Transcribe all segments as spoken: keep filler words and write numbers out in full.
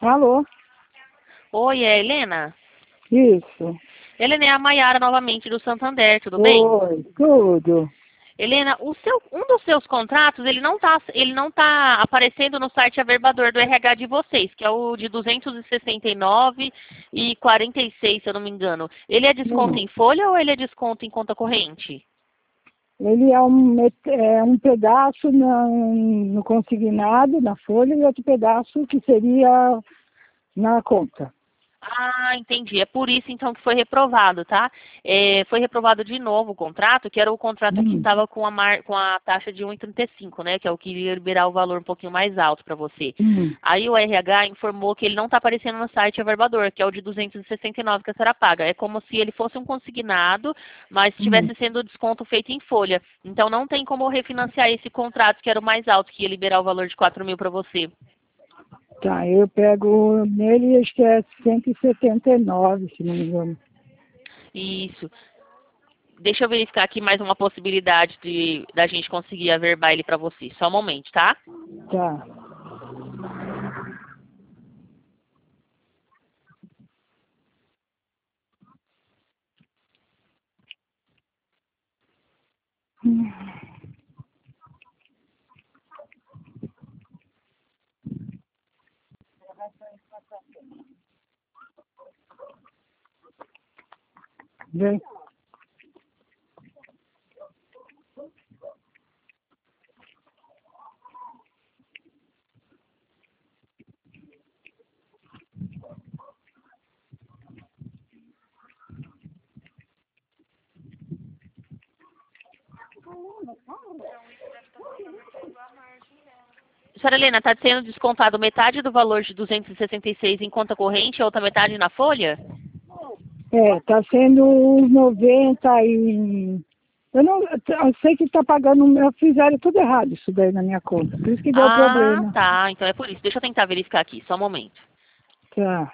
Alô? Oi, é a Helena? Isso. Helena, é a Maiara novamente do Santander, tudo bem? Oi, tudo. Helena, o seu, um dos seus contratos, ele não está ele não tá aparecendo no site averbador do R H de vocês, que é o de duzentos e sessenta e nove e quarenta e seis, se eu não me engano. Ele é desconto Hum. em folha ou ele é desconto em conta corrente? Ele é um, met- é um pedaço na- no consignado, na folha, e outro pedaço que seria na conta. Ah, entendi. É por isso então que foi reprovado, tá? É, foi reprovado de novo o contrato, que era o contrato que Hum, estava com a mar, com a taxa de um vírgula trinta e cinco, né? Que é o que iria liberar o valor um pouquinho mais alto para você. hum, Aí o R H informou que ele não está aparecendo no site averbador, que é o de duzentos e sessenta e nove que a senhora paga. É como se ele fosse um consignado, mas hum. estivesse sendo desconto feito em folha. Então não tem como refinanciar esse contrato, que era o mais alto, que ia liberar o valor de quatro mil para você. Tá, eu pego nele, acho que é cento e setenta e nove, se não me engano. Isso. Deixa eu verificar aqui mais uma possibilidade de da gente conseguir averbar ele para você. Só um momento, tá? Tá. Hum. Vem. Senhora Helena, está sendo descontado metade do valor de duzentos e sessenta e seis em conta corrente e a outra metade na folha? É, tá sendo uns noventa e... Eu não, eu sei que tá pagando, eu fizeram tudo errado isso daí na minha conta, por isso que deu Ah, problema. tá. Então é por isso. Deixa eu tentar verificar aqui. Só um momento. Tá.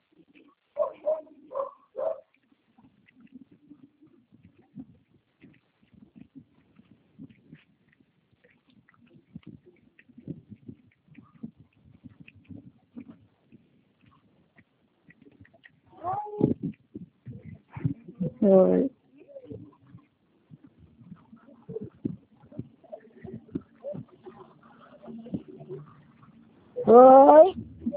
Oi. Oi.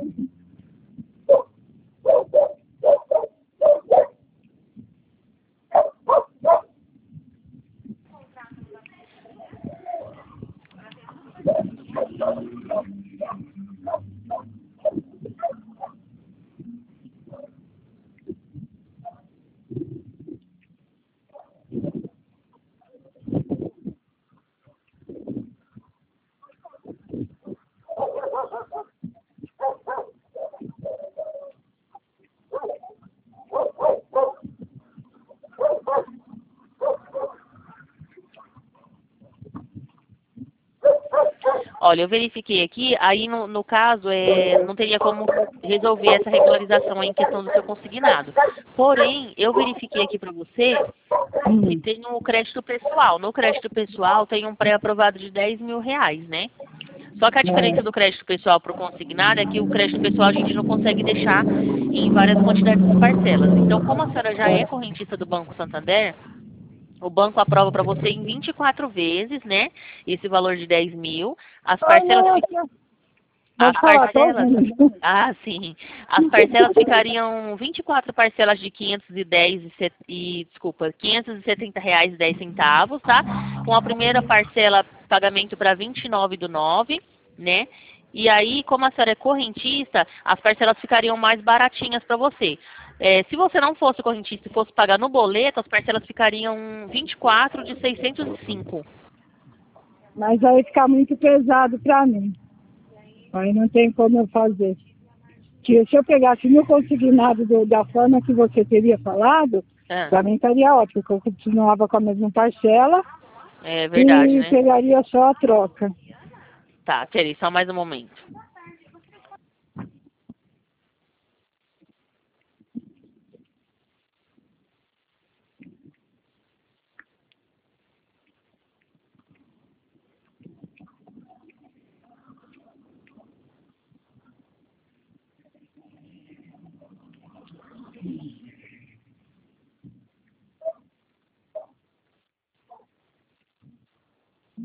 Olha, eu verifiquei aqui, aí no, no caso, é, não teria como resolver essa regularização aí em questão do seu consignado. Porém, eu verifiquei aqui para você que Hum. tem o crédito pessoal. No crédito pessoal tem um pré-aprovado de dez mil reais, né? Só que a diferença do É. crédito pessoal para o consignado é que o crédito pessoal a gente não consegue deixar em várias quantidades de parcelas. Então, como a senhora já é correntista do Banco Santander, o banco aprova para você em vinte e quatro vezes, né? Esse valor de dez mil. As Ai, parcelas não, ficam. aqui, ó. As Pode falar, tô parcelas. ouvindo. Ah, sim. As parcelas ficariam vinte e quatro parcelas de quinhentos e dez e, set- e desculpa, quinhentos e setenta reais e dez centavos, tá? Com a primeira parcela pagamento para vinte e nove do nove, né? E aí, como a senhora é correntista, as parcelas ficariam mais baratinhas para você. É, se você não fosse correntista e fosse pagar no boleto, as parcelas ficariam vinte e quatro de seiscentos e cinco. Mas aí fica muito pesado pra mim. Aí não tem como eu fazer. Que se eu pegasse no consignado do- da forma que você teria falado, Ah, pra mim estaria ótimo, porque eu continuava com a mesma parcela é verdade, e né? pegaria só a troca. Tá, peraí, só mais um momento.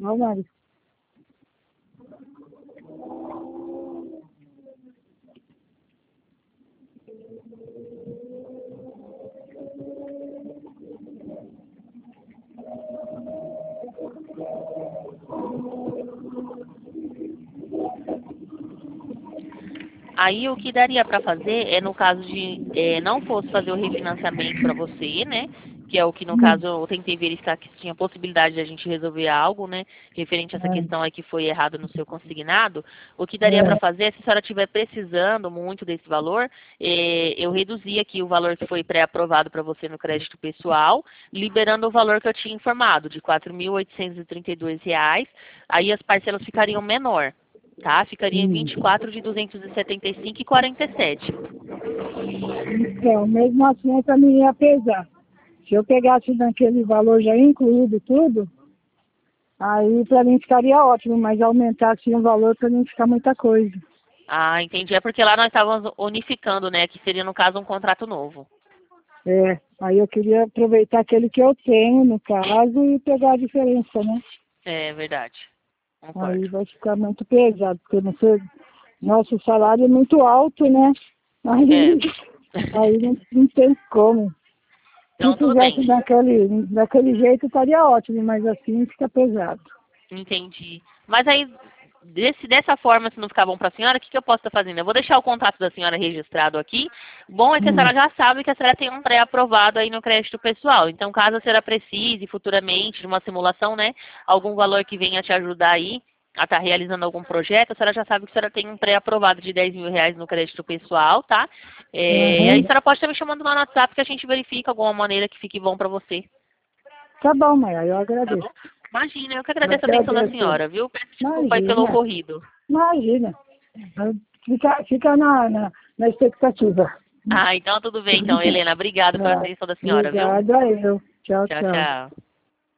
Ó, Mari. Aí o que daria para fazer é, no caso de é, não fosse fazer o refinanciamento para você, né? Que é o que, no Hum, caso, eu tentei verificar que tinha possibilidade de a gente resolver algo, né? Referente a essa questão aí que foi errado no seu consignado. O que daria é, para é. fazer, se a senhora estiver precisando muito desse valor, é, eu reduzi aqui o valor que foi pré-aprovado para você no crédito pessoal, liberando o valor que eu tinha informado, de quatro mil oitocentos e trinta e dois reais. Aí as parcelas ficariam menor. Tá? Ficaria em Hum. vinte e quatro de duzentos e setenta e cinco e quarenta e sete. Então, mesmo assim, para mim ia pesar. Se eu pegasse naquele valor já incluído tudo, aí para mim ficaria ótimo, mas aumentasse o valor para mim ficar muita coisa. Ah, entendi. É porque lá nós estávamos unificando, né? Que seria, no caso, um contrato novo. É, aí eu queria aproveitar aquele que eu tenho, no caso, e pegar a diferença, né? É verdade. Concordo. Aí vai ficar muito pesado, porque não sei, nosso salário é muito alto, né? É. Aí, aí não, não tem como. Se Então, tudo fizesse bem. daquele, daquele jeito, estaria ótimo, mas assim fica pesado. Entendi. Mas aí, desse, dessa forma, se não ficar bom para a senhora, o que, que eu posso estar fazendo? Eu vou deixar o contato da senhora registrado aqui. Bom é que a Hum. senhora já sabe que a senhora tem um pré-aprovado aí no crédito pessoal. Então, caso a senhora precise futuramente de uma simulação, né, algum valor que venha te ajudar aí a estar realizando algum projeto, a senhora já sabe que a senhora tem um pré-aprovado de dez mil reais no crédito pessoal, tá? É, e aí a Uhum. senhora pode estar me chamando lá no WhatsApp que a gente verifica alguma maneira que fique bom para você. Tá bom, Maia, eu Tá agradeço. bom? Imagina, eu que Eu agradeço a atenção da agradeço. senhora, viu? Peço desculpa aí pelo Imagina, ocorrido. imagina. Fica, fica na, na, na expectativa. Ah, então tudo bem, então, Helena. Obrigado pela Ah, atenção da senhora, viu? obrigada eu. Tchau, Tchau, tchau. tchau.